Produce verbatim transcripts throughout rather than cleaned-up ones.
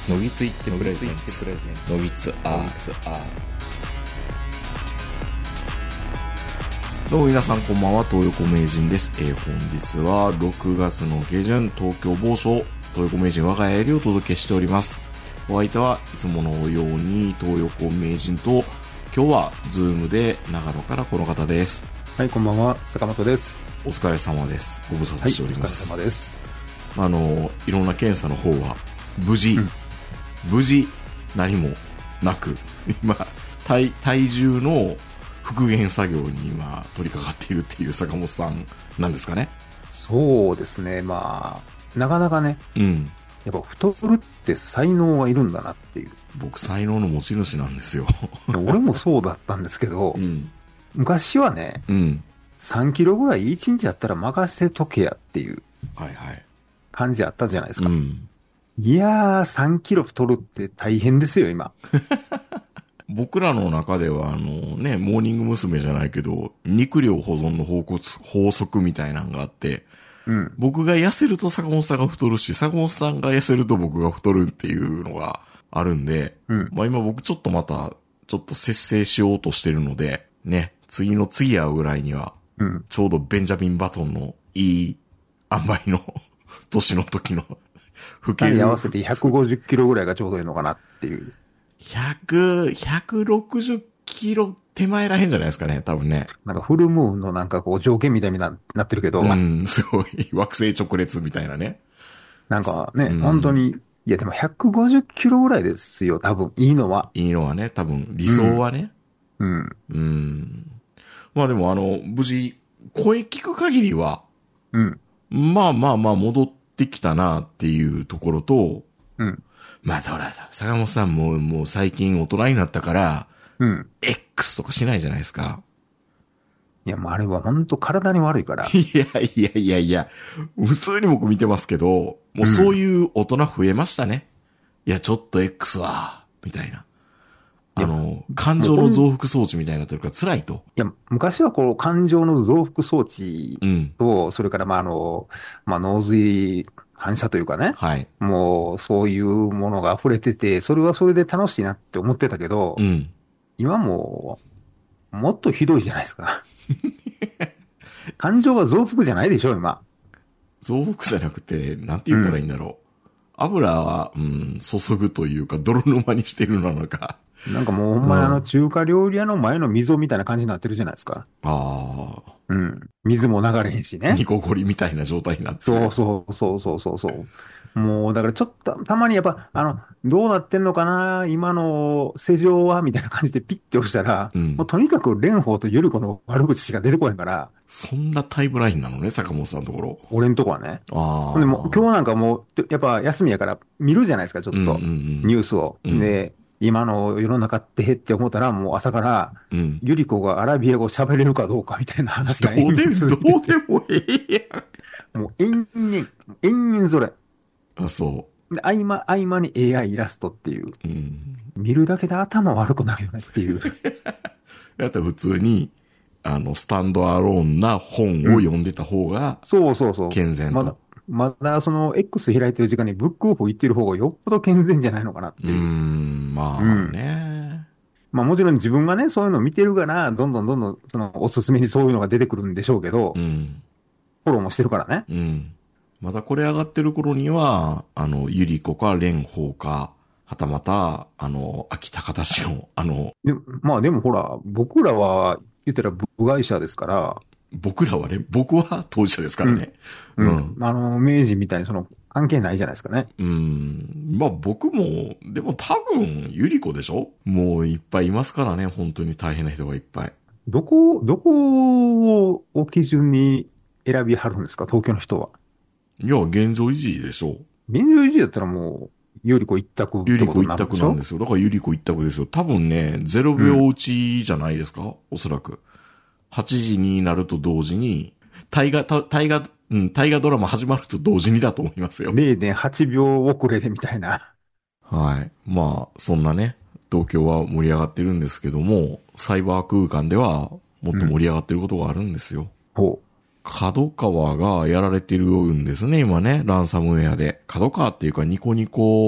のぎついってプレゼンツのぎつアー。 どうも皆さんこんばんは、東横名人です。えー、本日はろくがつの下旬、東京某所東横名人我が家よりお届けしております。お相手はいつものように東横名人と、今日はズームで長野からこの方です。 はい、こんばんは、坂本です。 お疲れ様です。ご無沙汰しております。 はい、お疲れ様です。 あのいろんな検査の方は無事、うん、無事何もなく、今 体, 体重の復元作業に今取り掛かっているっていう坂本さんなんですかね。 そうですね、まあなかなかね、 うん、 やっぱ太るって才能がいるんだなっていう。 僕才能の持ち主なんですよ。 俺もそうだったんですけど、うん、昔はね、うん、さんキロぐらいいちにちあったら任せとけやっていう感じあったじゃないですか。はいはい、うん、いやーさんキロ太るって大変ですよ今。 僕らの中ではあのね、モーニング娘。じゃないけど肉量保存の法則みたいなのがあって、うん、僕が痩せると坂本さんが太るし、坂本さんが痩せると僕が太るっていうのがあるんで、うん、まあ今僕ちょっとまたちょっと節制しようとしてるのでね、次の次会うぐらいには、うん、ちょうどベンジャミン・バトンのいい塩梅の年の時の老けるに合わせてひゃくごじゅっキロぐらいがちょうどいいのかなっていう。 ひゃく、ひゃくろくじゅっキロ手前らへんじゃないですかね、多分ね。 なんかフルムーンのなんかこう条件みたいに な, なってるけど。 うん、すごい。惑星直列みたいなね。 なんかね、うん、本当に、いやでもひゃくごじゅっキロぐらいですよ、多分。いいのは。 いいのはね、多分。理想はね。 うん。うん。 うん、まあでもあの、無事、声聞く限りは、うん。まあまあまあ戻ってきたなっていうところと、うん。まあ、ほら、坂本さんも、もう最近大人になったから、うん。X とかしないじゃないですか。 いや、もうあれは本当体に悪いから。 いやいやいやいや、普通に僕見てますけど、もうそういう大人増えましたね。うん、いや、ちょっと X は、みたいな。あの、感情の増幅装置みたいになってるから辛いと。 いや、昔はこう、感情の増幅装置と、うん、それからまあ、あの、まあ、脳髄、反射というかね。はい。もう、そういうものが溢れてて、それはそれで楽しいなって思ってたけど、うん。今も、もっとひどいじゃないですか。感情が増幅じゃないでしょ、今。 増幅じゃなくて、なんて言ったらいいんだろう。うん、油は、うん、注ぐというか、泥沼にしてるのか。 なんかもうほんまにあの中華料理屋の前の溝みたいな感じになってるじゃないですか。 ああ。 うん。水も流れへんしね。 ニコゴリみたいな状態になってる。そうそうそうそうそう。もう、だからちょっと、たまにやっぱ、あの、どうなってんのかな今の世情はみたいな感じでピッて押したら、うん、もうとにかく蓮舫とゆり子の悪口しか出てこへんから。 そんなタイムラインなのね、坂本さんのところ。 俺んとこはね。ああ。でも今日なんかもう、やっぱ休みやから見るじゃないですか、ちょっと。うんうんうん、ニュースを。うん、で、今の世の中ってって思ったら、もう朝から、うん、ゆり子がアラビア語喋れるかどうかみたいな話がどうでも、どうでもええやん。もう延々、延々それ。 あ、そう。 で、合間、合間に エーアイ イラストっていう。うん、見るだけで頭悪くなるよねっていう。 やったら普通に、あの、スタンドアローンな本を読んでた方が、うん、 そうそうそう。 健全と。 まだまだその X 開いてる時間にブックオフ行ってる方がよっぽど健全じゃないのかなっていう。うーん、まあね、 うん。まあもちろん自分がね、そういうのを見てるから、どんどんどんどん、そのおすすめにそういうのが出てくるんでしょうけど、うん、フォローもしてるからね。 うん。まだこれ上がってる頃には、あの、ゆり子か蓮舫か、はたまた、あの、秋高田氏の、あの、 でまあでもほら、僕らは言ったら部外者ですから、 僕らはね、僕は当事者ですからね。 うん。うん、あの、明治みたいにその、関係ないじゃないですかね。 うん。まあ僕も、でも多分、ゆり子でしょ？もういっぱいいますからね、本当に大変な人がいっぱい。 どこ、どこを基準に選びはるんですか、東京の人は。 いや、現状維持でしょ。 現状維持だったらもう、ゆり子一択ってことになるんでしょ？ゆり子一択なんですよ。だからゆり子一択ですよ。多分ね、ゼロびょう打ちじゃないですか、うん、おそらく。はちじになると同時に、大河、大河、うん、大河ドラマ始まると同時にだと思いますよ。 れいてんはちびょう遅れでみたいな。 はい。まあ、そんなね、東京は盛り上がってるんですけども、サイバー空間ではもっと盛り上がってることがあるんですよ。 うん、ほう。 角川がやられてるんですね、今ね、ランサムウェアで。角川っていうかニコニコ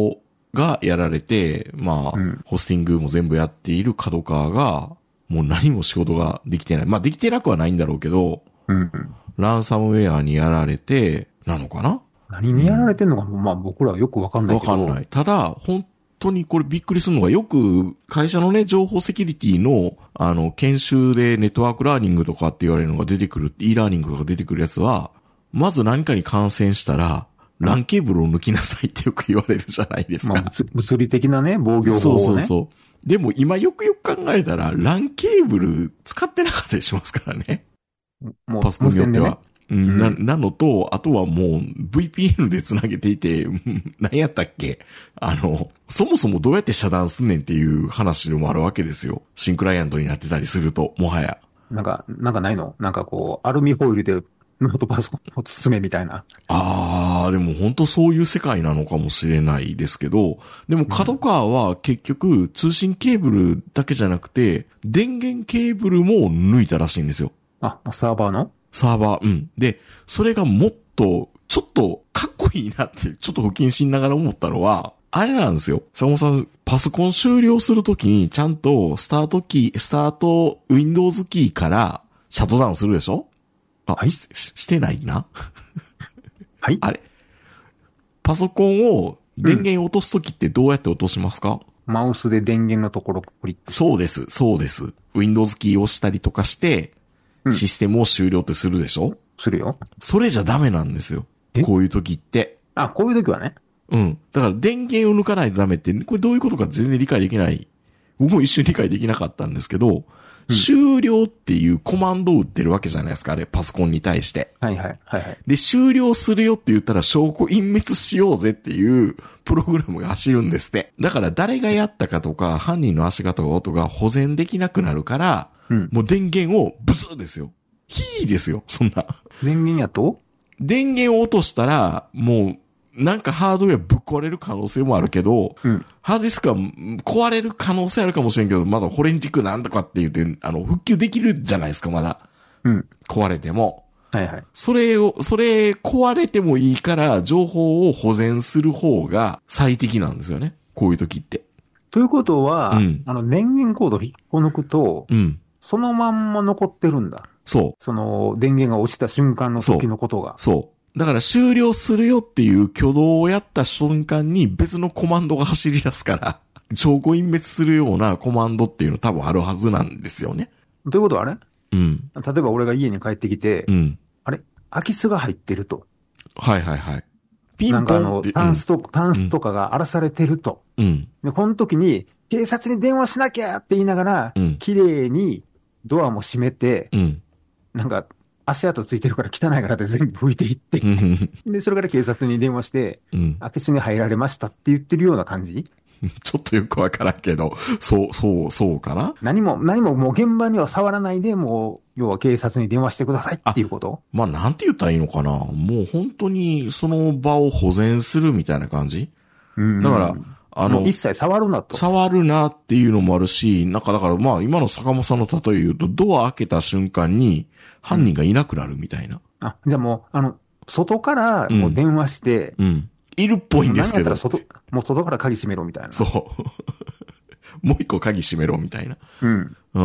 がやられて、まあ、うん、ホスティングも全部やっている角川が、もう何も仕事ができてない。まあ、できてなくはないんだろうけど、うん、ランサムウェアにやられて、なのかな？ 何にやられてんのか、うん、まあ僕らはよくわかんないけど。 わかんない。ただ、本当にこれびっくりするのが、よく会社のね、情報セキュリティの、あの、研修でネットワークラーニングとかって言われるのが出てくる、e ラーニングとか出てくるやつは、まず何かに感染したら、ランケーブルを抜きなさいってよく言われるじゃないですか。 まあ、物理的なね、防御法をね。 そうそうそう。でも今よくよく考えたら、ランケーブル使ってなかったりしますからね。もうパソコンによっては。うん、な、なのと、あとはもう ブイピーエヌ で繋げていて、何やったっけ？あの、そもそもどうやって遮断すんねんっていう話でもあるわけですよ。新クライアントになってたりすると、もはや。 なんか、なんかないの？なんかこう、アルミホイルでノートパソコンを包めみたいな。 ああ、でも本当そういう世界なのかもしれないですけど、でも角川は結局通信ケーブルだけじゃなくて、電源ケーブルも抜いたらしいんですよ。 あ、サーバーの？ サーバー、うん。で、それがもっと、ちょっとかっこいいなって、ちょっと不謹慎ながら思ったのは、あれなんですよ。坂本さん、パソコン終了するときに、ちゃんと、スタートキー、スタート、Windows キーから、シャットダウンするでしょ？あ、はい、し、してないな。 はい。 あれ。パソコンを、電源落とすときってどうやって落としますか？ うん、マウスで電源のところをクリック。 そうです、そうです。Windows キーを押したりとかして、システムを終了ってするでしょ？ するよ。 それじゃダメなんですよ。こういう時って。 あ、こういう時はね。 うん。だから電源を抜かないとダメって、これどういうことか全然理解できない。僕も一瞬理解できなかったんですけど、うん、終了っていうコマンドを打ってるわけじゃないですか、あれ、パソコンに対して。 はいはい、はいはい。 で、終了するよって言ったら証拠隠滅しようぜっていうプログラムが走るんですって。だから誰がやったかとか、犯人の足形が音が保全できなくなるから、うん、もう電源をブスーですよ。ヒーですよ、そんな。 電源やと？ 電源を落としたら、もう、なんかハードウェアぶっ壊れる可能性もあるけど、うん、ハードディスクは壊れる可能性あるかもしれんけど、まだフォレンジックなんとかって言って、あの、復旧できるじゃないですか、まだ。うん。壊れても。 はいはい。 それを、それ壊れてもいいから、情報を保全する方が最適なんですよね。こういう時って。 ということは、うん、あの、電源コードを引っこ抜くと、うん。そのまんま残ってるんだ。 そう。 その、電源が落ちた瞬間の時のことが。 そう。そうだから終了するよっていう挙動をやった瞬間に別のコマンドが走り出すから、証拠隠滅するようなコマンドっていうの多分あるはずなんですよね。 ということはあれ？ うん。 例えば俺が家に帰ってきて、うん。あれ？空き巣が入ってると。 はいはいはい。ピンポンなんかあの、タンスと、うん、タンスとかが荒らされてると。うん。で、この時に、警察に電話しなきゃって言いながら、うん。綺麗にドアも閉めて、うん。なんか、足跡ついてるから汚いからって全部拭いていって、で、それから警察に電話して、うん、空き巣に入られましたって言ってるような感じ？ ちょっとよくわからんけど、そう、そう、そうかな？ 何も、何ももう現場には触らないで、もう、要は警察に電話してくださいっていうこと？ まあ、なんて言ったらいいのかな？もう本当にその場を保全するみたいな感じ？うん。だから、 あの、一切触るなと。 触るなっていうのもあるし、なんかだからまあ今の坂本さんの例え言うと、ドア開けた瞬間に犯人がいなくなるみたいな。うん、 あ、じゃあもう、あの、外からもう電話して、 うん。うん、いるっぽいんですけど。 何やったら外、もう外から鍵閉めろみたいな。 そう。もう一個鍵閉めろみたいな。うん。うん。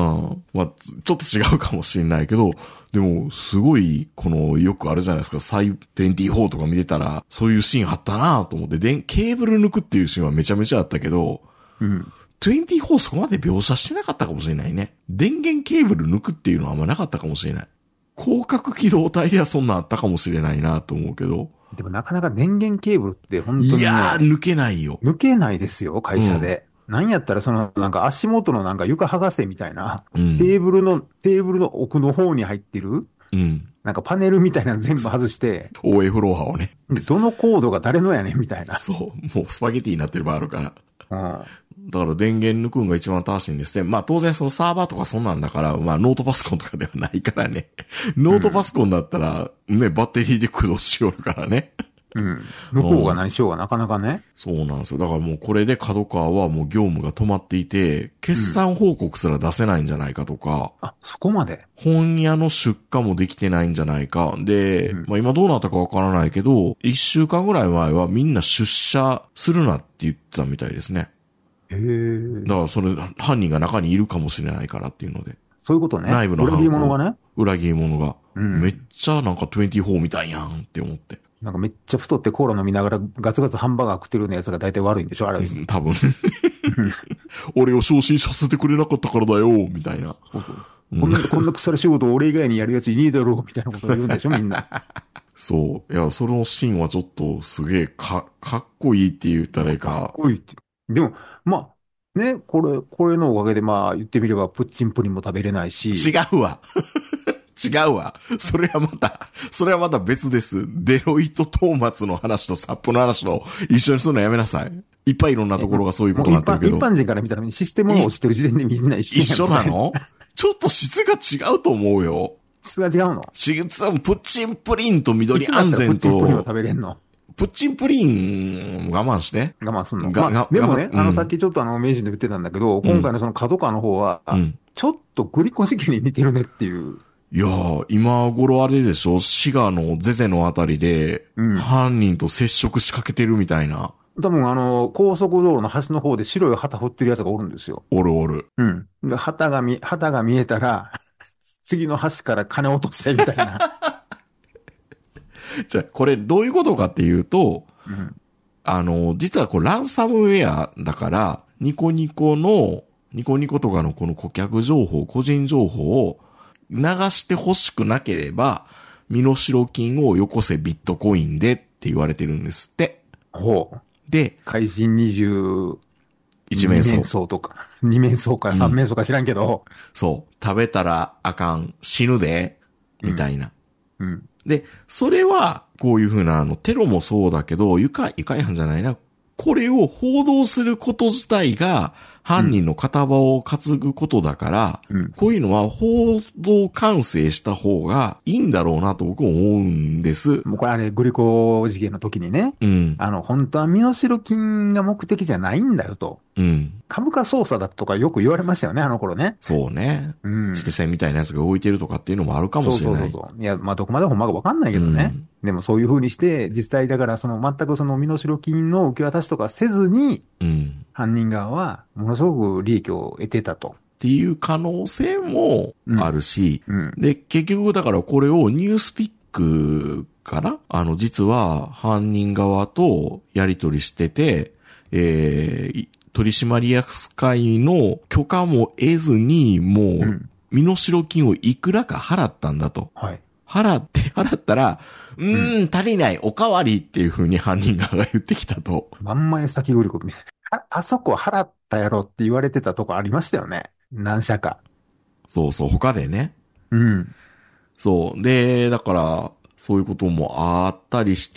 まあ、ちょっと違うかもしれないけど、でも、すごい、この、よくあるじゃないですか、サイにじゅうよんとか見てたら、そういうシーンあったなと思って、で、ケーブル抜くっていうシーンはめちゃめちゃあったけど、うん。にじゅうよんそこまで描写してなかったかもしれないね。電源ケーブル抜くっていうのはあんまなかったかもしれない。広角機動隊ではそんなあったかもしれないなと思うけど。 でもなかなか電源ケーブルって本当に、ね、 いやー、抜けないよ。 抜けないですよ、会社で。うんなんやったらそのなんか足元のなんか床剥がせみたいな、うん、テーブルの、テーブルの奥の方に入ってる、うん、なんかパネルみたいなの全部外して、 オーエフ ローハーをね。 どのコードが誰のやねんみたいな。 そう、もうスパゲティになってる場合あるから。うん、だから電源抜くんが一番正しいんですね。まあ当然そのサーバーとかそんなんだから、まあノートパソコンとかではないからね。ノートパソコンだったらね、バッテリーで駆動しよるからね。 うん。向こうが何しようがなかなかね。 そうなんですよ。だからもうこれで角川はもう業務が止まっていて、決算報告すら出せないんじゃないかとか。 うん、あ、そこまで。 本屋の出荷もできてないんじゃないか。で、うん、まあ今どうなったかわからないけど、一週間ぐらい前はみんな出社するなって言ってたみたいですね。 へー。 だからそれ、犯人が中にいるかもしれないからっていうので。 そういうことね。 内部の裏切り者がね。 裏切り者が。うん、めっちゃなんかにじゅうよんみたいやんって思って。 なんかめっちゃ太ってコーラ飲みながらガツガツハンバーガー食ってるようなやつが大体悪いんでしょあれ。 多分。俺を昇進させてくれなかったからだよ、みたいな。 そうそう、こんな、こんな腐る仕事を俺以外にやるやついねえだろう、みたいなことを言うんでしょみんな。 そう。いや、そのシーンはちょっとすげえか、かっこいいって言ったらいいか。 かっこいいって。でも、まあ、ね、これ、これのおかげでまあ言ってみればプッチンプリンも食べれないし。 違うわ。違うわ。それはまた、それはまた別です。デロイト・トーマツの話とサップの話と一緒にするのやめなさい。いっぱいいろんなところがそういうことになってるけど。 一般人から見たらシステムが落ちてる時点でみんな一緒。 一緒なの？ちょっと質が違うと思うよ。 質が違うの？ 質はプッチンプリンと緑安全と。 プッチンプリンは食べれんの？ プッチンプリン我慢して。 我慢すんの。まあ、でもね、うん、あのさっきちょっとあの名人で言ってたんだけど、今回のその角川の方は、うん、ちょっとグリコ事件に似てるねっていう。 いやー、今頃あれでしょ、滋賀のゼゼのあたりで、うん、犯人と接触しかけてるみたいな。 多分あの、高速道路の端の方で白い旗振ってるやつがおるんですよ。 おるおる。 うん。で、旗が見、旗が見えたら、次の橋から金落とせみたいな。 じゃあ、これどういうことかっていうと、うん、あの、実はこれランサムウェアだから、ニコニコの、ニコニコとかのこの顧客情報、個人情報を流して欲しくなければ、身代金をよこせビットコインでって言われてるんですって。 ほう。 で、 怪人にじゅういち面相。 に面相とか、に面相かさん面相か知らんけど、 うん。そう。食べたらあかん、死ぬで、みたいな。 うん。うん、 で、それは、こういうふうな、あの、テロもそうだけど、愉快、愉快犯じゃないな。これを報道すること自体が、犯人の片場を担ぐことだから、うん、こういうのは報道管制した方がいいんだろうなと僕も思うんです。 もうこれあれ、グリコ事件の時にね、うん、あの、本当は身代金が目的じゃないんだよと。うん、株価操作だとかよく言われましたよね、あの頃ね。 そうね。うん。指定線みたいなやつが動いてるとかっていうのもあるかもしれない。 そうそうそうそう。いや、まあ、どこまでほんまかわかんないけどね。うん、でもそういう風にして、実際だからその全くその身代金の受け渡しとかせずに、うん、犯人側はものすごく利益を得てたと。 っていう可能性もあるし、うんうん、で、結局だからこれをニュースピックかな？あの、実は犯人側とやり取りしてて、えー、取締役会の許可も得ずに、もう、身代金をいくらか払ったんだと。はい。払って、払ったら、うーん、うん、足りない、おかわりっていう風に犯人側が言ってきたと。 万枚先売り子みたいな。あ、あそこ払ったやろって言われてたとこありましたよね。何社か。 そうそう、他でね。 うん。 そう。で、だから、そういうこともあったりして、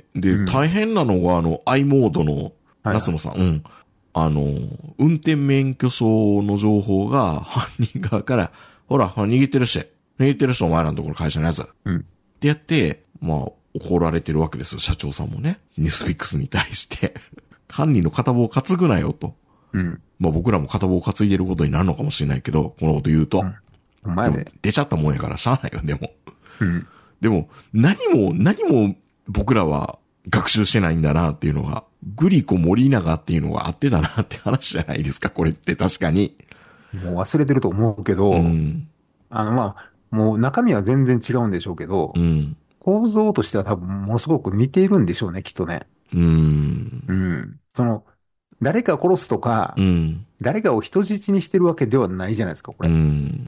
で、うん、大変なのが、あの、i モードの、夏野さん、はいはい、うん。あの、運転免許証の情報が犯人側から、ほら、逃げてるし、逃げてるし、お前らのところ会社のやつ。うん。ってやって、まあ、怒られてるわけですよ、社長さんもね。ニュースピックスに対して。犯人の片棒を担ぐなよと。うん。まあ僕らも片棒を担いでることになるのかもしれないけど、このこと言うと。うん、 お前で。 出ちゃったもんやからしゃあないよ、でも。 うん。 でも、何も、何も僕らは学習してないんだなっていうのが、グリコ森永っていうのがあってだなって話じゃないですか、これって確かに。 もう忘れてると思うけど、うん、あのまあ、もう中身は全然違うんでしょうけど、うん、構造としては多分ものすごく似ているんでしょうね、きっとね。 うん。 うん。その、誰か殺すとか、うん、誰かを人質にしてるわけではないじゃないですか、これ。うん、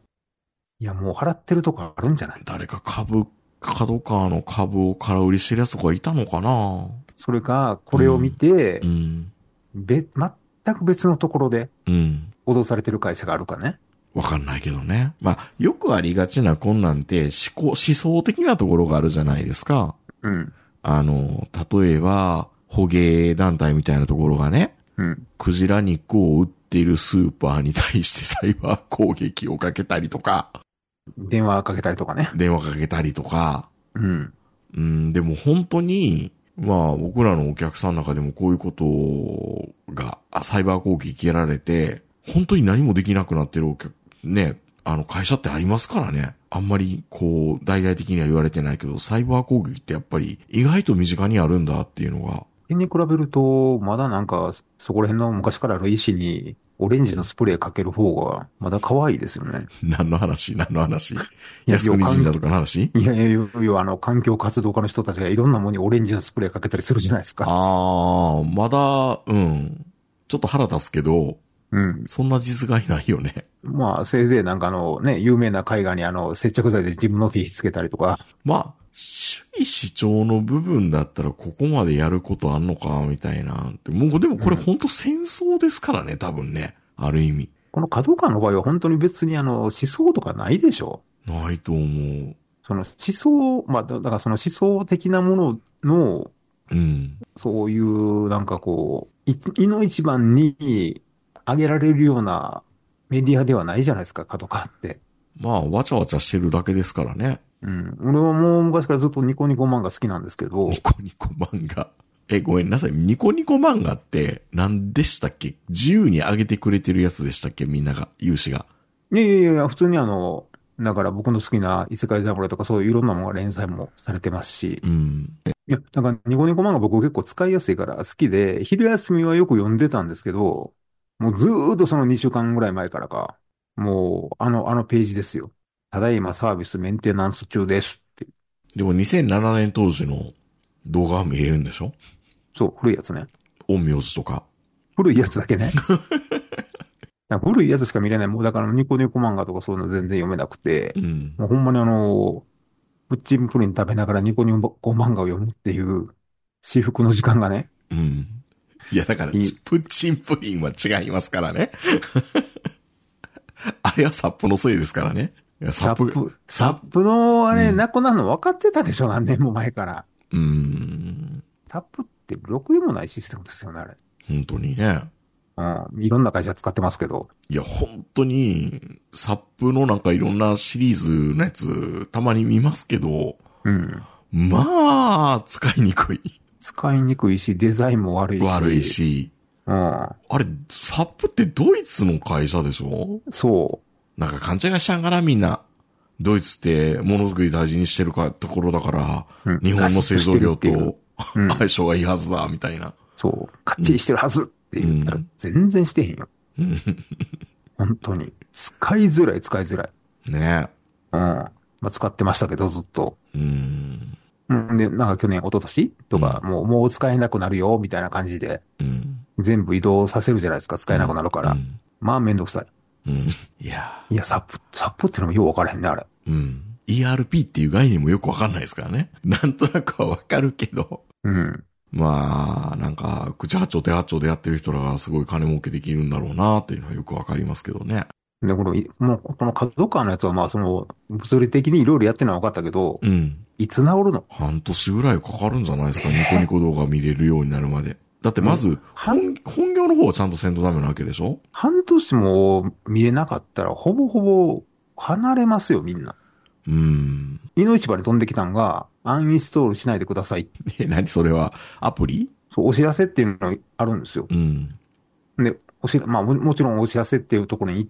いや、もう払ってるとこあるんじゃない？ 誰か株、角川の株を空売りしてるやつとかいたのかな？ それか、これを見て、うん、べ、全く別のところで、脅されてる会社があるかね。 わかんないけどね。まあ、よくありがちなこんなんて思考、思想的なところがあるじゃないですか。うん。あの、例えば、捕鯨団体みたいなところがね、うん。クジラ肉を売っているスーパーに対してサイバー攻撃をかけたりとか。 電話かけたりとかね。 電話かけたりとか。 うん。 うん、でも本当に、 まあ僕らのお客さんの中でもこういうことが、サイバー攻撃やられて、本当に何もできなくなってるお客、ね、あの会社ってありますからね。あんまりこう、大々的には言われてないけど、サイバー攻撃ってやっぱり意外と身近にあるんだっていうのが。 に比べると、まだなんか、そこら辺の昔からある石に、オレンジのスプレーかける方が、まだ可愛いですよね。 何の話何の話靖国神社とかの話いやいやいや、要はあの、環境活動家の人たちがいろんなものにオレンジのスプレーかけたりするじゃないですか。 ああ、まだ、うん。ちょっと腹立つけど、 うん。 そんな実害ないよね。 まあ、せいぜいなんかあのね、有名な絵画にあの、接着剤で自分の手つけたりとか。 まあ、主義主張の部分だったらここまでやることあんのか、みたいな。もうでもこれ本当戦争ですからね、多分ね。ある意味。 この角川の場合は本当に別にあの、思想とかないでしょ？ ないと思う。 その思想、まあ、だからその思想的なものの、 うん。 そういうなんかこう、い、いの一番に挙げられるようなメディアではないじゃないですか、角川って。 まあ、わちゃわちゃしてるだけですからね。 うん。俺はもう昔からずっとニコニコ漫画好きなんですけど。 ニコニコ漫画。え、ごめんなさい。ニコニコ漫画って何でしたっけ？自由に上げてくれてるやつでしたっけ？みんなが、有志が。 いやいやいや、普通にあの、だから僕の好きな異世界侍とかそういういろんなものが連載もされてますし。 うん。 いや、なんかニコニコ漫画僕結構使いやすいから好きで、昼休みはよく読んでたんですけど、もうずーっとそのにしゅうかんぐらい前からか、もうあの、あのページですよ。ただいまサービスメンテナンス中ですって。 でもにせんななねん当時の動画は見れるんでしょ？ そう、古いやつね。 陰陽師とか。 古いやつだけね。古いやつしか見れない。もうだからニコニコ漫画とかそういうの全然読めなくて、 うん。 もうほんまにあの、プッチンプリン食べながらニコニコ漫画を読むっていう至福の時間がね。 うん。いやだから、プッチンプリンは違いますからね。あれはサップのせいですからね。いやサップ、サップのあれ、うん、なくなるの分かってたでしょ、何年も前から。 うーん。 サップってろくでもないシステムですよね、あれ。 本当にね。 うん。いろんな会社使ってますけど。 いや、本当に、サップのなんかいろんなシリーズのやつ、たまに見ますけど、 うん。 まあ、使いにくい。 使いにくいし、デザインも悪いし。 悪いし。 うん。あれ、サップってドイツの会社でしょ？ そう。 なんか勘違いしちゃんかな、みんな。ドイツってものづくり大事にしてるかところだから、うん、日本の製造業と相性がいいはずだ、みたいな。 そう。かっちりしてるはずって言ったら、全然してへんよ。 うん、 本当に。使いづらい、使いづらい。 ねえ。うん。まあ、使ってましたけど、ずっと。 うん。 うん。で、なんか去年、一昨年とか、うん、もう、もう使えなくなるよ、みたいな感じで。 うん。 全部移動させるじゃないですか、使えなくなるから。うん、まあ、めんどくさい。 うん。いや。 いや、サップ、サップってのもよう分からへんね、あれ。 うん。イーアールピー っていう概念もよくわかんないですからね。なんとなくはわかるけど。 うん。 まあ、なんか、口八丁手八丁でやってる人らがすごい金儲けできるんだろうなっていうのはよくわかりますけどね。 で、この、もう、この角川のやつはまあ、その、物理的にいろいろやってるのは分かったけど、 うん。 いつ治るの？ 半年ぐらいかかるんじゃないですか、ニコニコ動画見れるようになるまで。だってまず、本、本業の方はちゃんとせんとダメなわけでしょ？ 半年も見れなかったら、ほぼほぼ離れますよ、みんな。 うん。 いの一番に飛んできたんが、アンインストールしないでください。 え、何それは？アプリ？ そう、お知らせっていうのがあるんですよ。 うん。 で、おしら、まあも、もちろんお知らせっていうところに行って、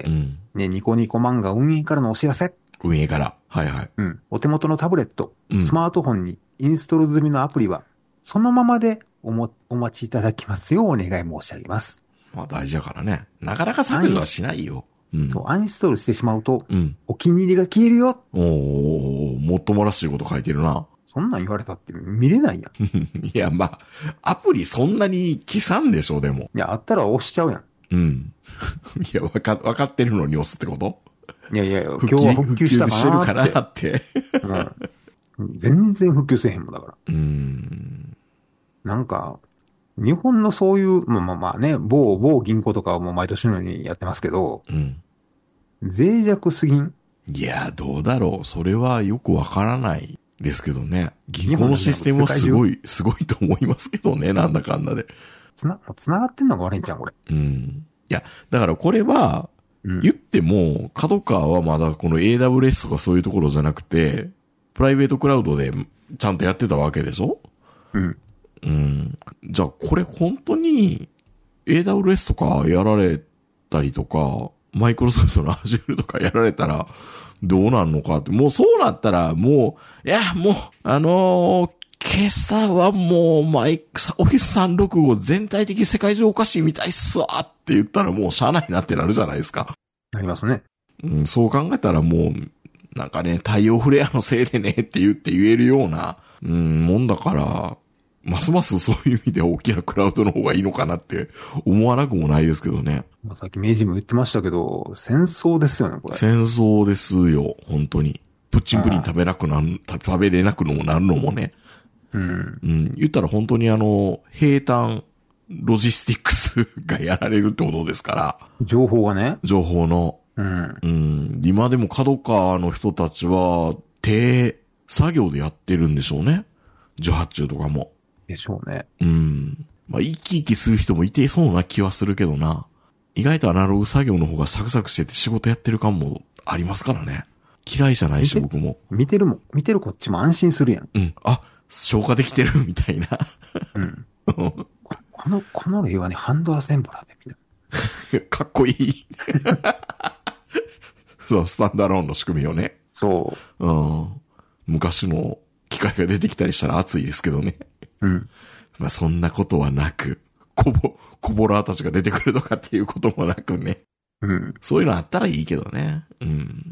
うん。 ね、ニコニコ漫画運営からのお知らせ。 運営から。はいはい。 うん。お手元のタブレット、スマートフォンにインストール済みのアプリは、そのままでおも、お待ちいただきますようお願い申し上げます。 まあ大事だからね。なかなか削除はしないよ。 うん、そう、アンインストールしてしまうと、 うん、 お気に入りが消えるよ。 おー、もっともらしいこと書いてるな。 そんなん言われたって見れないやん。いや、まあ、アプリそんなに消さんでしょ、でも。 いや、あったら押しちゃうやん。 うん。いや、わか、わかってるのに押すってこと？ いやいや、今日は復旧したかなって。 してるかなって。 うん。全然復旧せえへんもんだから。 うーん。 なんか、日本のそういう、まあまあまあね、某、某銀行とかはもう毎年のようにやってますけど、 うん。 脆弱すぎん？ いや、どうだろう。それはよくわからないですけどね。銀行のシステムはすごい、すごいと思いますけどね。なんだかんだで。 つな、つながってんのが悪いんじゃん、これ。 うん。いや、だからこれは、言っても、角川はまだこの エーダブリューエス とかそういうところじゃなくて、プライベートクラウドでちゃんとやってたわけでしょ？ うん。 うん。じゃあ、これ本当に エーダブリューエス とかやられたりとか、マイクロソフトの Azure とかやられたらどうなんのかって、もうそうなったらもう、いや、もう、あのー、今朝はもうマイク、オフィスさんびゃくろくじゅうご全体的に世界中おかしいみたいっすわって言ったらもうしゃあないなってなるじゃないですか。 なりますね。 うん、そう考えたらもう、なんかね、太陽フレアのせいでねって言って言えるような、うん、もんだから、ますますそういう意味で大きなクラウドの方がいいのかなって思わなくもないですけどね。 まあ、さっき明治も言ってましたけど、戦争ですよね、これ。 戦争ですよ、本当に。プッチンプリン食べなくなる、食べれなくのもなるのもね。 うん。 うん。言ったら本当にあの、平坦ロジスティックスがやられるってことですから。 情報がね。 情報の。 うん。 うん。今でも角川の人たちは、手、作業でやってるんでしょうね。受発注とかも。 でしょうね。 うん。まあ、生き生きする人もいてそうな気はするけどな。意外とアナログ作業の方がサクサクしてて仕事やってる感もありますからね。嫌いじゃないし、僕も。 見てるもん、見てるこっちも安心するやん。 うん。あ、消化できてるみたいな。 うん。この、この例はね、ハンドアセンブラーでみたいな。かっこいい。そう、スタンダーローンの仕組みをね。 そう。 うん。昔の機械が出てきたりしたら熱いですけどね。 うん。 まあそんなことはなく、コボ、コボラーたちが出てくるとかっていうこともなくね。 うん。 そういうのあったらいいけどね。うん。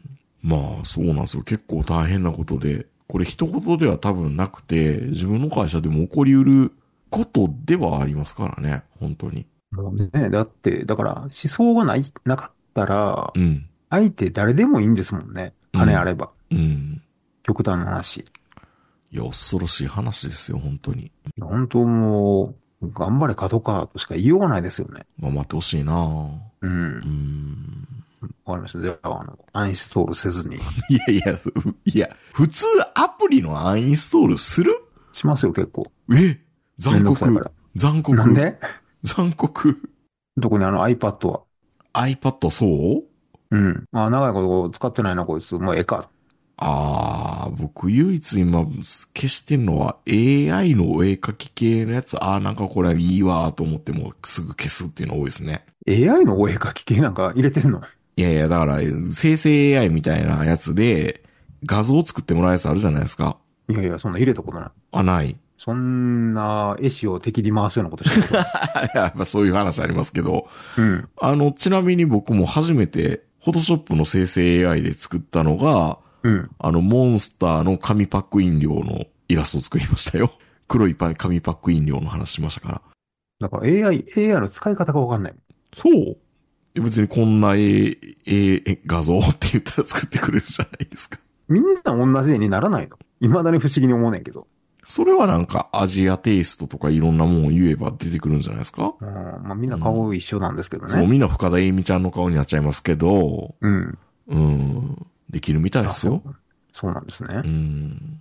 まあそうなんですよ。結構大変なことで、これ一言では多分なくて、自分の会社でも起こり得ることではありますからね。本当に。 もうね、だって、だから思想がない、なかったら、 うん。 相手誰でもいいんですもんね。金あれば。 うん。うん、 極端な話。 いや、恐ろしい話ですよ、本当に。 本当もう、頑張れ角川としか言いようがないですよね。 頑張ってほしいな。 うん。 うん。 わかりました。じゃあ、あの、アンインストールせずに。 いやいや、いや、普通アプリのアンインストールする？ しますよ、結構。 え？残酷。残酷。 なんで？ 残酷。 特にあの iPad は。 iPad そう？ うん。あ、長いこと使ってないな、こいつ。もうええか。 ああ、僕唯一今消してんのは エーアイ のお絵描き系のやつ、ああ、なんかこれいいわと思ってもすぐ消すっていうの多いですね。 エーアイ のお絵描き系なんか入れてんの？ いやいや、だから生成 エーアイ みたいなやつで画像を作ってもらうやつあるじゃないですか。 いやいや、そんな入れたことない。 あ、ない。 そんな絵師を敵に回すようなことしてる。 やっぱそういう話ありますけど。 うん。 あの、ちなみに僕も初めて、フォトショップの生成 エーアイ で作ったのが、 うん。 あの、モンスターの紙パック飲料のイラストを作りましたよ。黒い紙パック飲料の話しましたから。 だから エーアイ、エーアイ の使い方がわかんない。 そう別にこんな絵、絵、画像って言ったら作ってくれるじゃないですか。 みんな同じ絵にならないの？未だに不思議に思うねんけど。 それはなんかアジアテイストとかいろんなもんを言えば出てくるんじゃないですか？ うん。まあみんな顔一緒なんですけどね。 うん、そう、みんな深田栄美ちゃんの顔になっちゃいますけど。 うん。 うん。できるみたいですよ。 そう、そうなんですね。 うん。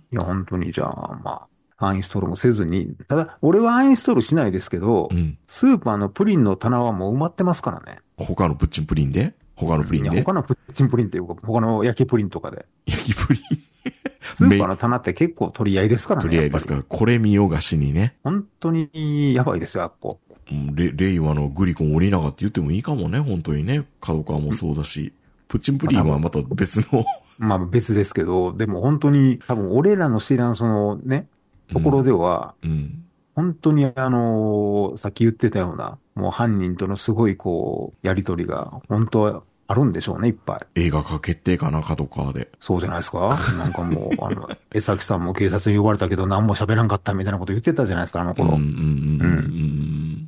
いや、本当にじゃあ、まあ、アンインストールもせずに、ただ、俺はアンインストールしないですけど、うん、スーパーのプリンの棚はもう埋まってますからね。 他のプッチンプリンで他のプリンでいや、他のプッチンプリンっていうか、他の焼きプリンとかで。 焼きプリンスーパーの棚って結構取り合いですからね。 取り合いですから、これ見よがしにね。 本当にやばいですよ、あっこ。 レ、令和のグリコンオリナガって言ってもいいかもね、本当にね。角川もそうだし。プッチンプリンはまた別の。 まあ別ですけど、でも本当に多分俺らの知らんそのね、ところでは、うんうん、本当にあのー、さっき言ってたような、もう犯人とのすごいこう、やりとりが、本当はあるんでしょうね、いっぱい。 映画化決定かな、角川で。 そうじゃないですか。なんかもう、あの、江崎さんも警察に呼ばれたけど何も喋らんかったみたいなこと言ってたじゃないですか、あの頃。うんうんうん、うん。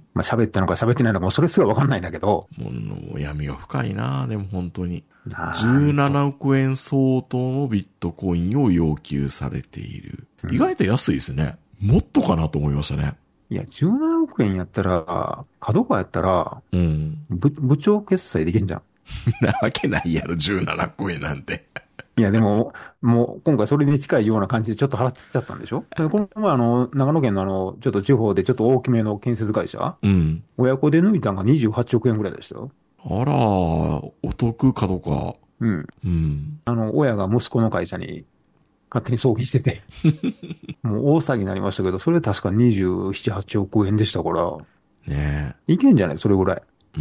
まあ喋ったのか喋ってないのかもそれすらわかんないんだけど。 もう闇が深いな、でも本当に。じゅうななおくえん相当のビットコインを要求されている。うん、意外と安いですね。もっとかなと思いましたね。 いや、じゅうななおくえんやったら、角川やったら、うん。部、部長決済できんじゃん。 なわけないやろ、じゅうななおくえんなんて。 いや、でも、もう、今回それに近いような感じでちょっと払っちゃったんでしょ？この前あの、長野県のあの、ちょっと地方でちょっと大きめの建設会社、うん。親子で抜いたんがにじゅうはちおくえんぐらいでしたよ。 あら、お得かどうか。 うん。うん。あの、親が息子の会社に勝手に送金してて。もう大騒ぎになりましたけど、それ確かにじゅうなな、はちおくえんでしたから。 ねえ。いけんじゃないそれぐらい。 うん。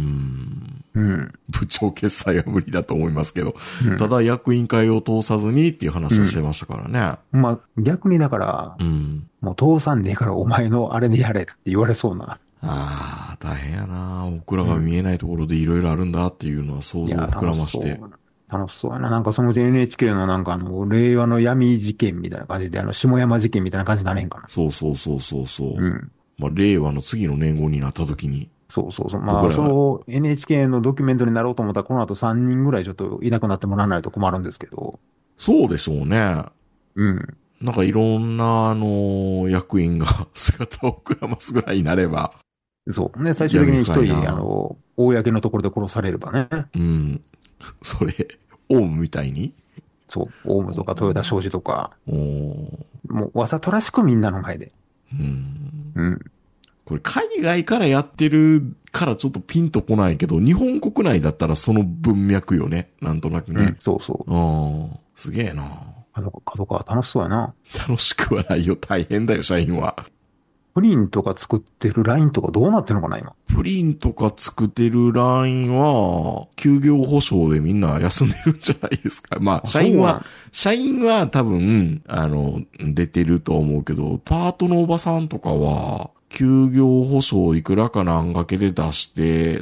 うん。 部長決済は無理だと思いますけど、うん、ただ役員会を通さずにっていう話をしてましたからね。 うん、まあ、逆にだから、うん、もう通さんでいいからお前のあれでやれって言われそうな。 ああ、大変やな。僕らが見えないところでいろいろあるんだっていうのは想像を膨らまして。 楽しそうやな。なんかそのうち エヌエイチケー のなんかあの、令和の闇事件みたいな感じで、あの、下山事件みたいな感じになれへんかな。 そうそうそうそうそう。うん。まあ、令和の次の年号になった時に。 そうそうそう。まあ、その エヌエイチケー のドキュメントになろうと思ったら、この後さんにんぐらいちょっといなくなってもらわないと困るんですけど。 そうでしょうね。 うん。 なんかいろんな、あの、役員が姿をくらますぐらいになれば。 そう。ね、最終的に一人、あの、公のところで殺されればね。 うん。それ、オウムみたいにそう。オウムとか豊田商事とか。おもうわざとらしくみんなの前で。 うん。うん。これ海外からやってるからちょっとピンとこないけど、日本国内だったらその文脈よね。なんとなくね。うん、 そうそう。 ああ、すげえな。 あの、角川楽しそうやな。 楽しくはないよ。大変だよ、社員は。 プリンとか作ってるラインとかどうなってるのかな、今。 プリンとか作ってるラインは、休業保障でみんな休んでるんじゃないですか。まあ、社員は、社員は多分、あの、出てると思うけど、パートのおばさんとかは、休業保障いくらか何掛けで出して、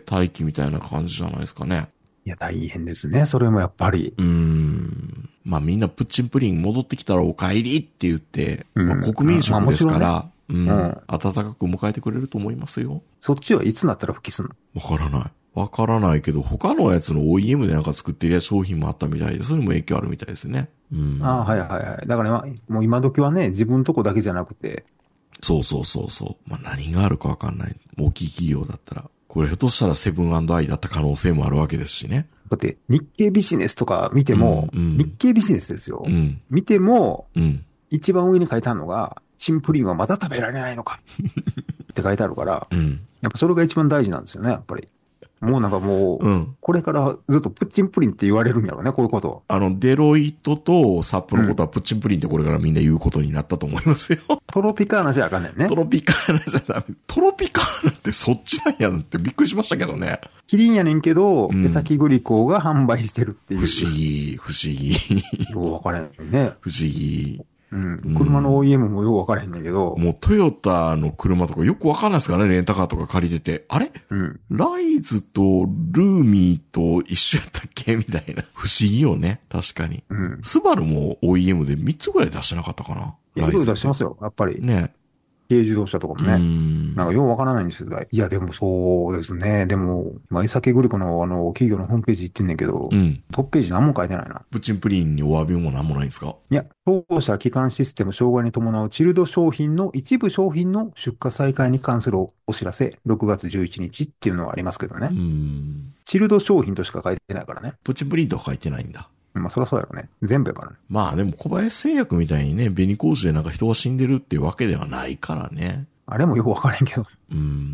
待機みたいな感じじゃないですかね。 いや、大変ですね。それもやっぱり。 うーん。まあみんなプッチンプリン戻ってきたらお帰りって言って、うんまあ、国民食ですから、うん、うん。温かく迎えてくれると思いますよ。 そっちはいつになったら復帰するの？わからない。わからないけど、他のやつの オーイーエム でなんか作ってる商品もあったみたいで、それも影響あるみたいですね。 うん。ああ、はいはいはい。だからもう今時はね、自分とこだけじゃなくて。 そうそうそうそう。まあ何があるかわかんない。大きい企業だったら。これひょっとしたらセブン&アイだった可能性もあるわけですしね。 だって日経ビジネスとか見ても、うんうん、日経ビジネスですよ。うん、見ても、うん、一番上に書いてあるのが、チンプリンはまだ食べられないのかって書いてあるから、うん、やっぱそれが一番大事なんですよね、やっぱり。もうなんかもう、うん、これからずっとプッチンプリンって言われるんやろうね、こういうこと。 あの、デロイトとサップのことはプッチンプリンってこれからみんな言うことになったと思いますよ。 トロピカーナじゃあかんねんね。 トロピカーナじゃダメ。トロピカーナってそっちなんやんってびっくりしましたけどね。 キリンやねんけど、うん、江崎グリコが販売してるっていう。 不思議、不思議。 よう分からへんね。 不思議。 うん。車の オーイーエム もよくわからへんねんけど。 もうトヨタの車とかよくわかんないですからね、レンタカーとか借りてて。あれうん。ライズとルーミーと一緒やったっけみたいな。不思議よね。確かに。うん。スバルも オーイーエム でみっつぐらい出してなかったかな。 いや、いろいろ出してますよ。やっぱり。ね。軽自動車とかもね。うん。なんかようわからないんですよ。いや、でもそうですね。でも、まあ、江崎グリコのあの、企業のホームページ行ってんねんけど、うん。トップページ何も書いてないな。 プッチンプリンにお詫びも何もないんですか？ いや、当社基幹システム障害に伴うチルド商品の一部商品の出荷再開に関するお知らせ、ろくがつじゅういちにちっていうのはありますけどね。うん。チルド商品としか書いてないからね。 プッチンプリンとは書いてないんだ。 まあ、そりゃそうやろね。全部やからね。 まあ、でも小林製薬みたいにね、紅麹でなんか人が死んでるっていうわけではないからね。 あれもよくわからへんけど。うん。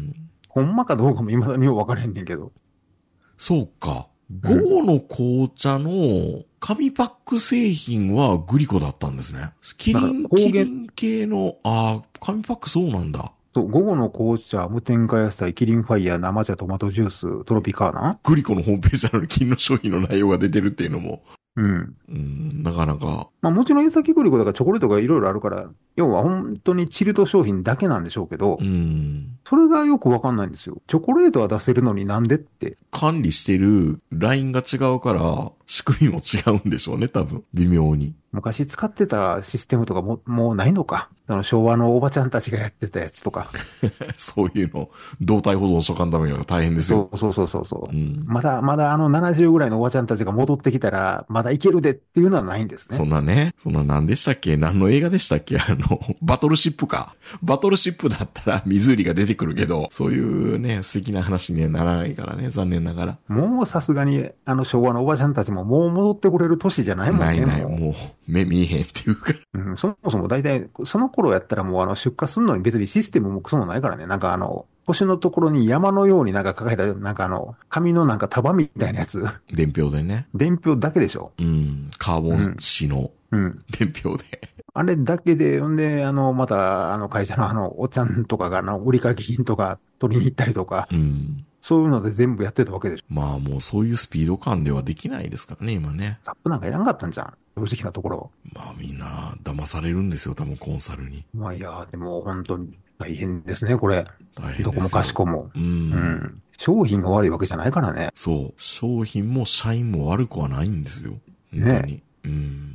ほんまかどうかも未だによくわからへんねんけど。 そうか。午後の紅茶の紙パック製品はグリコだったんですね。キリン、キリン系の、ああ、紙パックそうなんだ。 そう、午後の紅茶、無添加野菜、キリンファイヤー、生茶、トマトジュース、トロピカーナ？ グリコのホームページなのに金の商品の内容が出てるっていうのも。うん。うん、なかなか。 まあもちろん江崎グリコだからチョコレートがいろいろあるから、要は本当にチルド商品だけなんでしょうけど、うん。それがよくわかんないんですよ。チョコレートは出せるのになんでって。 管理してるラインが違うから、仕組みも違うんでしょうね、多分。微妙に。 昔使ってたシステムとかも、もうないのか。あの昭和のおばちゃんたちがやってたやつとか。 そういうの、動体保存しとかんためには大変ですよ。 そうそうそうそう、うん。まだ、まだあのななじゅうぐらいのおばちゃんたちが戻ってきたら、まだいけるでっていうのはないんですね。 そんなね、そんな何でしたっけ？何の映画でしたっけ？あの、バトルシップか。バトルシップだったら湖が出てくるけど、そういうね、素敵な話にはならないからね、残念ながら。 もうさすがに、あの昭和のおばちゃんたちももう戻ってこれる年じゃないもんね。 ないない、もう、目見えへんっていうか。 うん、そもそも大体、その頃やったらもうあの出荷するのに別にシステムもクソもないからね。なんかあの、星のところに山のようになんか書かれた、なんかあの、紙のなんか束みたいなやつ。 伝票でね。 伝票だけでしょ。 うん。カーボン紙の、うん。伝票で。 あれだけで、んで、あの、また、あの会社のあの、おっちゃんとかが、あの、売掛金とか取りに行ったりとか。うん。そういうので全部やってたわけでしょ。 まあもうそういうスピード感ではできないですからね、今ね。 サップなんかいらんかったんじゃん。正直なところ。 まあみんな騙されるんですよ、多分コンサルに。 まあいや、でも本当に大変ですね、これ。 大変ですよ。 どこもかしこも。 うん。うん。 商品が悪いわけじゃないからね。 そう。商品も社員も悪くはないんですよ。本当に。ね、うん。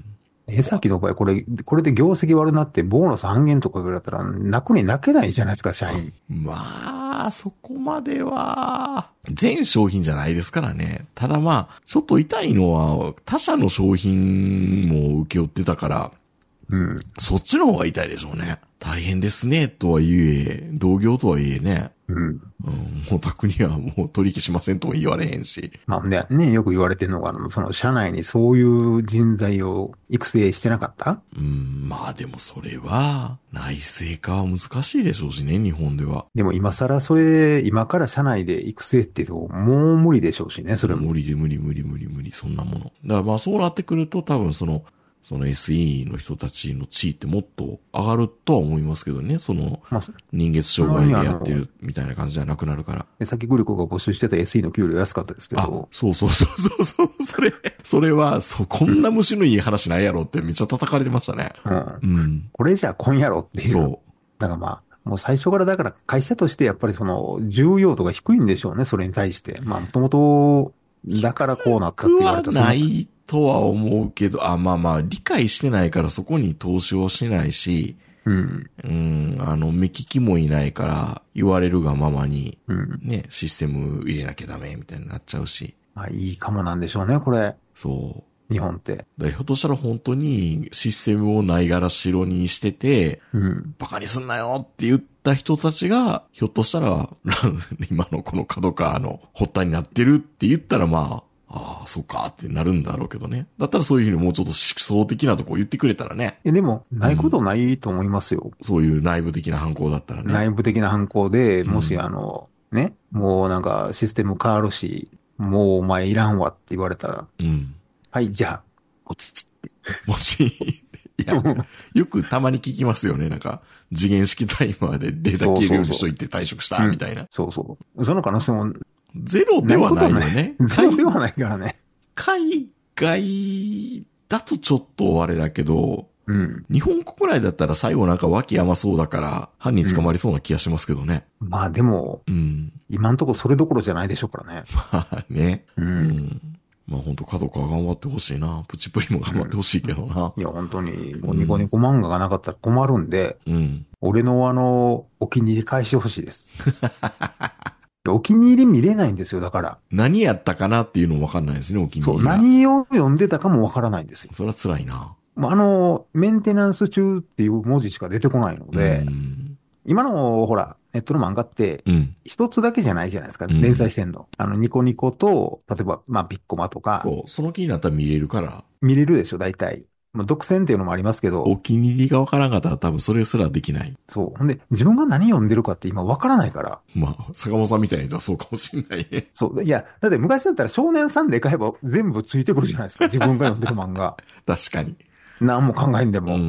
江崎の場合、これ、これで業績悪なってボーナス半減とか言われたら、泣くに泣けないじゃないですか、社員。 まあ、そこまでは、全商品じゃないですからね。ただまあ、ちょっと痛いのは、他社の商品も請け負ってたから、うん。そっちの方が痛いでしょうね。大変ですね、とは言え、同業とはいえね。うん。うん、もう宅にはもう取引しませんとも言われへんし。 まあね、ね、よく言われてるのが、その社内にそういう人材を育成してなかった？ うん、まあでもそれは、内製化は難しいでしょうしね、日本では。 でも今更それ、今から社内で育成っていうと、もう無理でしょうしね、それも。 無理で無理無理無理無理、そんなもの。だからまあそうなってくると多分その、その エスイー の人たちの地位ってもっと上がるとは思いますけどね。その、人月障害でやってるみたいな感じじゃなくなるから。 さっきグリコが募集してた エスイー の給料安かったですけど。 あ、そうそうそうそうそう。それ、それは、そう、こんな虫のいい話ないやろってめっちゃ叩かれてましたね。うん。 うん。これじゃ今やろっていう。そう。だからまあ、もう最初からだから会社としてやっぱりその重要度が低いんでしょうね、それに対して。まあもともと、だからこうなったって言われた。 低くはないとは思うけど、あ、まあまあ、理解してないからそこに投資をしないし、うん。うん、あの、目利きもいないから、言われるがままに、うん、ね、システム入れなきゃダメみたいになっちゃうし。 まあ、いいかもなんでしょうね、これ。 そう。 日本って。 だひょっとしたら本当にシステムをないがらしろにしてて、うん、バカにすんなよって言った人たちが、ひょっとしたら、今のこの角川の発端になってるって言ったらまあ、ああ、そうかってなるんだろうけどね。だったらそういうふうにもうちょっと思想的なとこ言ってくれたらね。 え、でも、ないことないと思いますよ、 うん。そういう内部的な犯行だったらね。 内部的な犯行で、もしあの、うん、ね、もうなんかシステム変わるし、もうお前いらんわって言われたら、うん。はい、じゃあ、ポチッって。 もし、いや、よくたまに聞きますよね。なんか、次元式タイマーでデータ消えるようにしといて退職したみたいな。 そうそう。その可能性も、 ゼロではないよね。 ゼロではないからね。 海外だとちょっとあれだけど、うん、日本国内だったら最後なんか脇甘そうだから犯人捕まりそうな気がしますけどね。 うん、まあでも、うん、今んとこそれどころじゃないでしょうからね。 まあね。うん。うん、まあ本当角川頑張ってほしいな。プチプリも頑張ってほしいけどな。 いや本当に、もうニコニコ漫画がなかったら困るんで、うん、俺のあの、お気に入り返してほしいです。お気に入り見れないんですよ、だから。 何やったかなっていうのもわかんないですね、お気に入り。 そう、何を読んでたかもわからないんですよ。 それは辛いな。 あの、メンテナンス中っていう文字しか出てこないので、今の、ほら、ネットの漫画って、一つだけじゃないじゃないですか、うん、連載してんの。あの、ニコニコと、例えば、まあ、ビッコマとか。 そう、その気になったら見れるから。 見れるでしょ、大体。まあ、独占っていうのもありますけど。 お気に入りがわからんかったら多分それすらできない。 そう。ほんで、自分が何読んでるかって今わからないから。 まあ、坂本さんみたいにはそうかもしんないね。 そう。いや、だって昔だったら少年さんで買えば全部ついてくるじゃないですか。自分が読んでる漫画。 確かに。 何も考えんでも。うん。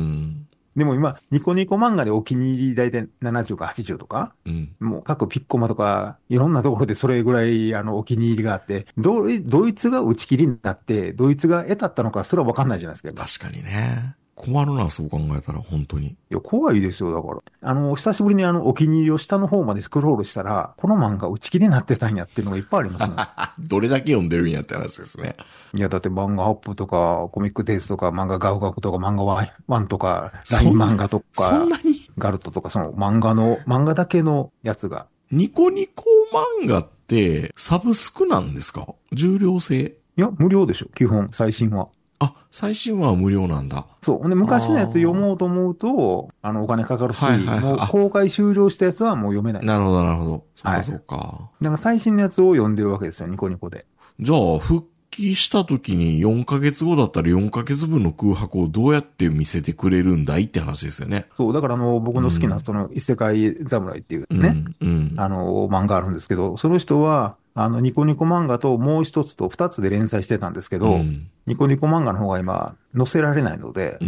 でも今、ニコニコ漫画でお気に入り大体ななじゅうかはちじゅうとか、うん、もう各ピッコマとか、いろんなところでそれぐらいあのお気に入りがあって、どドイツが打ち切りになって、ドイツが得たったのかすらわかんないじゃないですか。 確かにね。困るな、そう考えたら、本当に。いや、怖いですよ、だから。あの、久しぶりにあの、お気に入りを下の方までスクロールしたら、この漫画打ち切りになってたんやっていうのがいっぱいありますもん。 どれだけ読んでるんやって話ですね。 いや、だって漫画アップとか、コミックテイスとか、漫画ガウガクとか、漫画ワンワンとか、ライン漫画とか、 そんなにガルトとか、その漫画の、漫画だけのやつが。 ニコニコ漫画って、サブスクなんですか？重量制？ いや、無料でしょ、基本、最新は。 あ、最新話は無料なんだ。 そう。で、昔のやつ読もうと思うと、あの、お金かかるし、はいはいはい、もう公開終了したやつはもう読めないです。 なるほど、なるほど。そうか、そうか。 だから最新のやつを読んでるわけですよ、ニコニコで。 じゃあ、復帰した時によんかげつごだったらよんかげつぶんの空白をどうやって見せてくれるんだいって話ですよね。 そう、だからあの、僕の好きなその異世界侍っていうね、うんうん、あの、漫画あるんですけど、その人は、あの、ニコニコ漫画ともう一つと二つで連載してたんですけど、うん、ニコニコ漫画の方が今載せられないので、うん、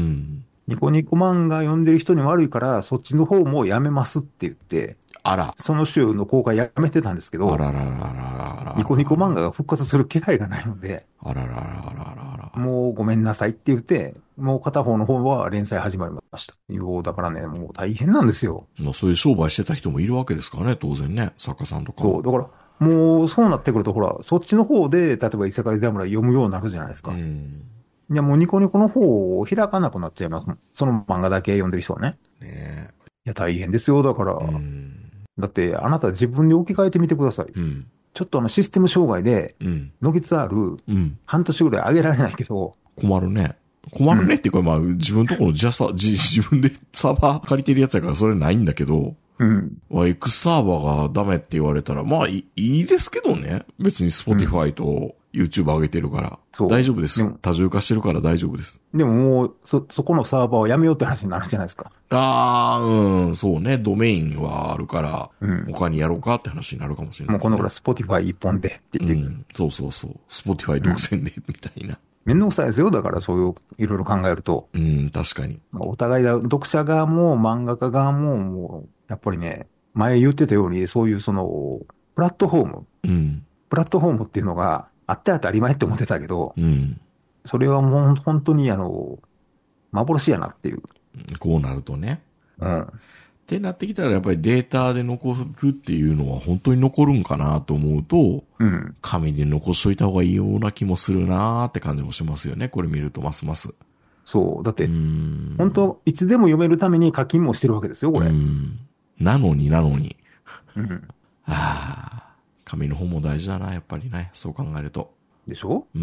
ニコニコ漫画読んでる人に悪いから、そっちの方もやめますって言って、 あら。 その週の公開やめてたんですけど、 あらららららら。 ニコニコ漫画が復活する気配がないので、 あららららら。 もうごめんなさいって言って、もう片方の方は連載始まりました。よう、だからね、もう大変なんですよ。 まあそういう商売してた人もいるわけですからね、当然ね、作家さんとか。 そう、だから、もうそうなってくると、ほら、そっちの方で、例えば異世界侍読むようになるじゃないですか。うん。いや、もうニコニコの方を開かなくなっちゃいます。その漫画だけ読んでる人はね。ねえ。いや、大変ですよ、だから。うん。だって、あなた自分で置き換えてみてください。うん。ちょっとあのシステム障害で、うん。ノギツアール、うん。半年ぐらい上げられないけど。 困るね。困るねっていうか、うん、まあ、自分とこのジャサ、自、自分でサーバー借りてるやつやからそれないんだけど。うん。X サーバーがダメって言われたら、まあいい、いいですけどね。別に Spotify と YouTube 上げてるから。そう。大丈夫です。多重化してるから大丈夫です。 でももう、そ、そこのサーバーをやめようって話になるじゃないですか。 ああ、うん、そうね。ドメインはあるから、うん、他にやろうかって話になるかもしれないですね。 もうこのくらい Spotify 一本でって言って、うん。 そうそうそう。Spotify 独占で、みたいな。 めんどくさいですよ。だからそういう、いろいろ考えると。 うん、確かに。 お互いだ、読者側も漫画家側も、もう、やっぱりね、前言ってたように、そういうその、プラットフォーム。うん。プラットフォームっていうのがあって当たり前って思ってたけど、うん。それはもう本当にあの、幻やなっていう。 こうなるとね。うん。ってなってきたらやっぱりデータで残るっていうのは本当に残るんかなと思うと、うん。紙で残しといた方がいいような気もするなーって感じもしますよね。これ見るとますます。 そう。だって、本当いつでも読めるために課金もしてるわけですよ、これ。うん。 なのになのに。うん。ああ、紙の本も大事だな、やっぱりね。そう考えると。 でしょ？うん。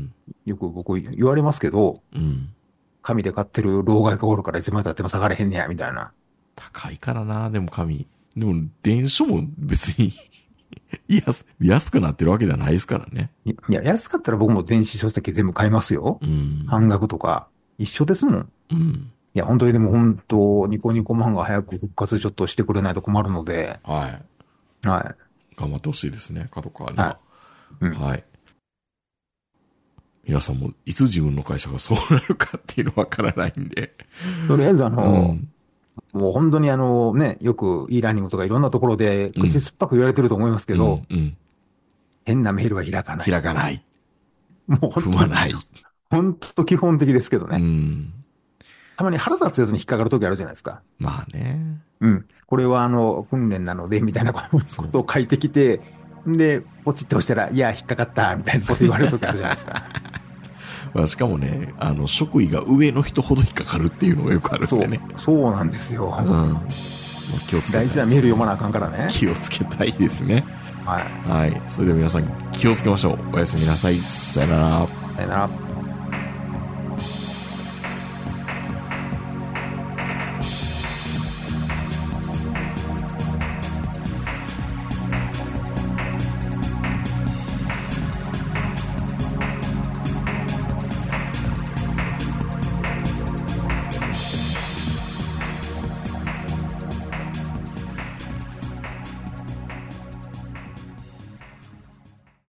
よく僕言われますけど、うん。紙で買ってる老害がおるからいつまで経っても下がれへんねや、みたいな。 高いからな、でも紙。でも、電書も別に安、安くなってるわけではないですからね。 いや、安かったら僕も電子書籍全部買いますよ。うん。半額とか。一緒ですもん。うん。いや、本当にでも本当、ニコニコ漫画早く復活ちょっとしてくれないと困るので。はい。はい。 頑張ってほしいですね、角川には。はい。うん、はい。皆さんもいつ自分の会社がそうなるかっていうのわからないんで。 とりあえずあの、うん、もう本当にあのね、よく e ラーニングとかいろんなところで口酸っぱく言われてると思いますけど、うんうん、変なメールは開かない。 開かない。 もう踏まない。本当基本的ですけどね。うん、たまに腹立つやつに引っかかるときあるじゃないですか。 まあね。 うん。これはあの、訓練なので、みたいなことを書いてきて、で、ポチって押したら、いや、引っかかった、みたいなこと言われるときあるじゃないですか。 まあ、しかもね、あの、職位が上の人ほど引っかかるっていうのがよくあるんでね。 そう、そうなんですよ。うん。まあ、 気をつけたい、ね。 大事なメール読まなあかんからね。 気をつけたいですね。はい。はい。それでは皆さん気をつけましょう。おやすみなさい。さよなら。 さよなら。